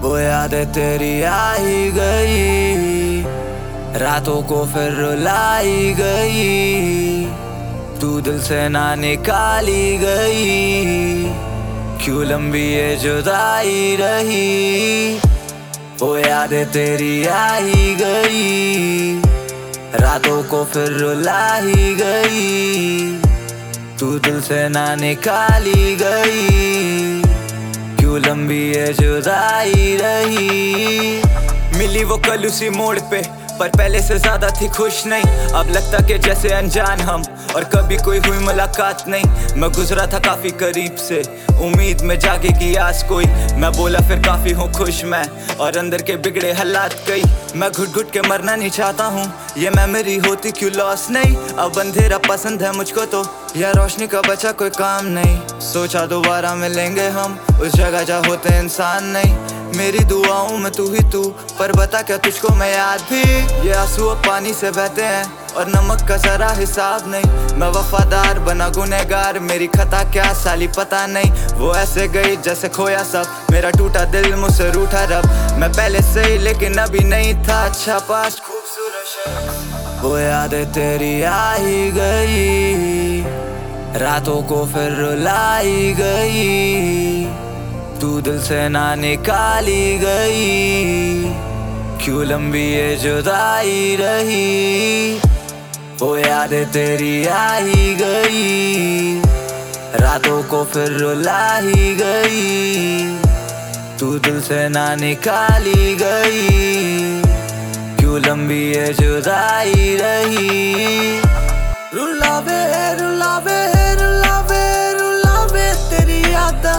वो यादें तेरी आई गई, रातों को फिर रुलाई गई, तू दिल से ना निकाली गई, क्यों लंबी ये जुदाई रही। वो यादें तेरी आई गई, रातों को फिर रुलाई गई, तू दिल से ना निकाली गई, क्यों लंबी ये जुदाई रही। मिली वो कल उसी मोड़ पे, पर पहले से ज्यादा थी खुश नहीं। अब लगता कि जैसे अनजान हम, और कभी कोई हुई मुलाकात नहीं। मैं गुजरा था काफी करीब से, उम्मीद में जागेगी आस कोई। मैं बोला फिर काफी हूँ खुश मैं, और अंदर के बिगड़े हालात कई। मैं घुट घुट के मरना नहीं चाहता हूँ, ये मेमोरी होती क्यों लॉस नहीं। अब अंधेरा पसंद है मुझको तो, या रोशनी का बचा कोई काम नहीं। सोचा दोबारा मिलेंगे हम उस जगह जहाँ होते इंसान नहीं। मेरी दुआओं में तू ही तू, पर बता क्या तुझको मैं याद भी। ये आंसू अब पानी से बहते हैं, और नमक का जरा हिसाब नहीं। मैं वफादार बना गुनहगार, मेरी खता क्या साली पता नहीं। वो ऐसे गई जैसे खोया सब, मेरा टूटा दिल मुझसे रूठा रब। मैं पहले से ही लेकिन अभी नहीं था अच्छा पास खूबसूरत शख्स। वो यादें तेरी आई गई, रातों को फिर रुलाई गई, तू दिल से ना निकाली गई, क्यों लंबी ये जुदाई रही। वो यादें तेरी आई गई, रातों को फिर रुलाई गई, तू दिल से ना निकाली गई, क्यों लंबी ये जुदाई रही। रुलावे रुलावे रुलावे रुलावे तेरी यादा,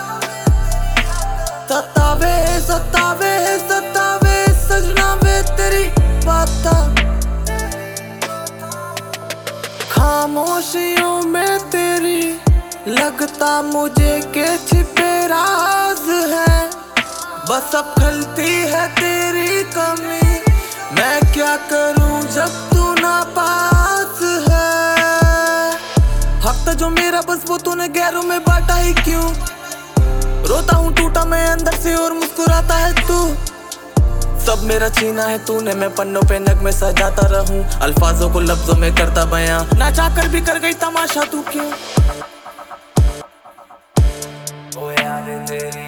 सतावे सतावे सतावे सजना वे तेरी बातें। खामोशियों में तेरी लगता मुझे के छिपे राज है। बस अब खलती है तेरी कमी, मैं क्या करूं जब तू ना पास है। हक था जो मेरा बस वो तूने गैरों में बांटा ही क्यों। रोता हूँ टूटा मैं अंदर से और मुस्कुराता है तू। सब मेरा छीना है तूने, मैं पन्नों पे नगमे सजाता रहूं। अल्फाजों को लफ्जों में करता बयां, ना चाहकर भी कर गई तमाशा तू क्यों। वो यादें तेरी